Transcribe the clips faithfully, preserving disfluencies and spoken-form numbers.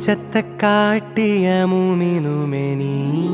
வெளிச்சத்தை காட்டிய மூமினுமே நீ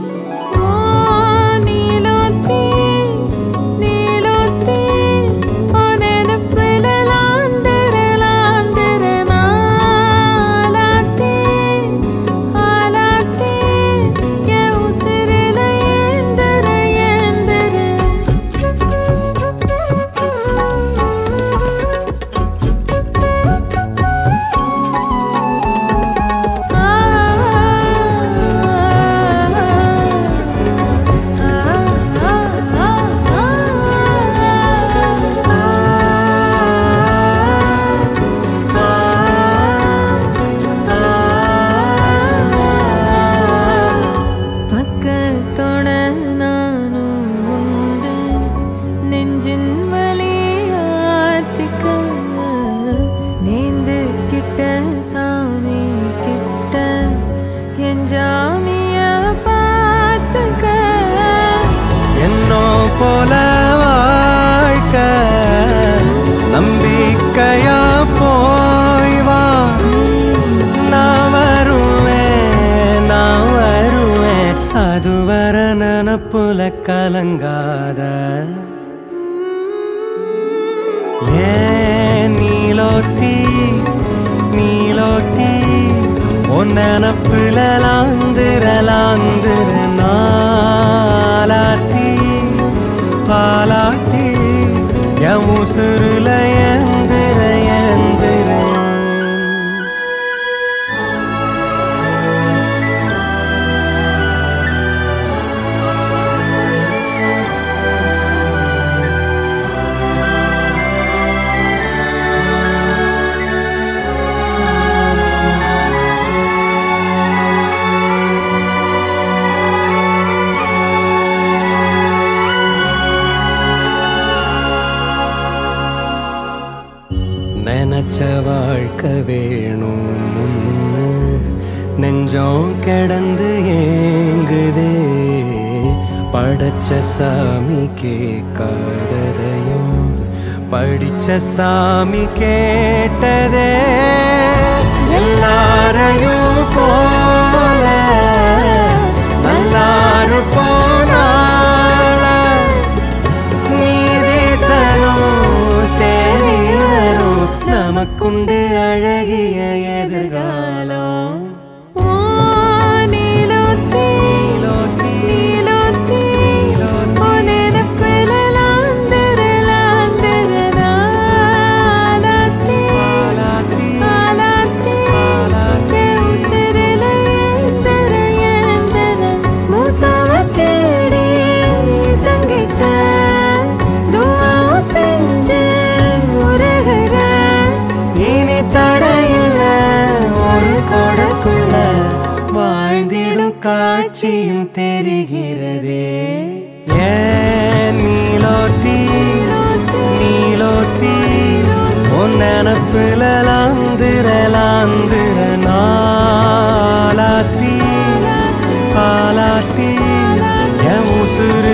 போல வாழ்க்க நம்பிக்கையா போய் வா நான் வருவேன் நான் வருவேன் அதுவர நினப்புல கலங்காத ஏன் நீலோத்தி நீலோத்தி உன் நினப்புல லாந்துர லாந்துர நாளாத்தி பாலாட்டி என் உசுருல ஏந்திர ஏந்திர நினைச்ச வாழ்க்கை வேணும் முன்னு நெஞ்சம் கிடந்து ஏங்குதே படைச்ச சாமி கேட்காததையும் படிச்ச சாமி கேட்டதே எல்லாரையும் போல நல்லாரு போனால நீதி தரும் சரி வரும் நமக்குண்டு அழகிய எதிர்காலம் வாழ்ந்திடும் காட்சியும் தெரிகிறதே ஏன் நீலோத்தி நீலோத்தி உன் நினப்புல லாந்துர லாந்துர நாளாத்தி பாலாத்தி என் உசுரு